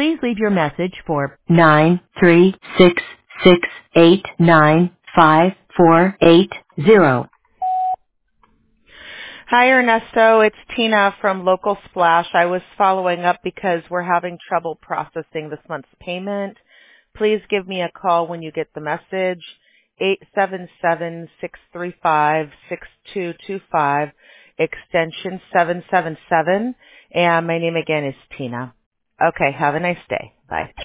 Please leave your message for 936689548. Hi, Ernesto. It's Tina from Local Splash. I was following up because we're having trouble processing this month's payment. Please give me a call when you get the message, 877-635-6225, extension 777, and my name again is Tina. Okay, have a nice day. Bye.